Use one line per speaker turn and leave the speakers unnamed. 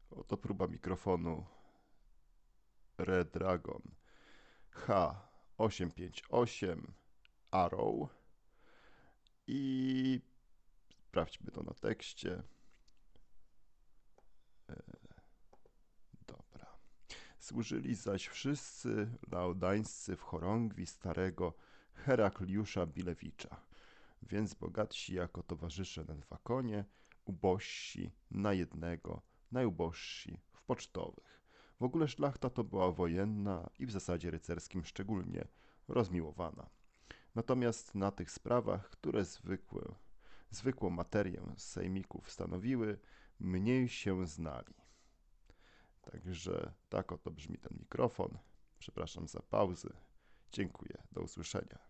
Oto próba mikrofonu Redragon H858 Arrow i sprawdźmy to na tekście. Dobra. Służyli zaś wszyscy laudańscy w chorągwi starego Herakliusza Bilewicza, więc bogatsi jako towarzysze na dwa konie, ubożsi na jednego, najubożsi w pocztowych. W ogóle szlachta to była wojenna i w zasadzie rycerskim szczególnie rozmiłowana. Natomiast na tych sprawach, które zwykłą materię sejmików stanowiły, mniej się znali. Także tak oto brzmi ten mikrofon. Przepraszam za pauzy. Dziękuję. Do usłyszenia.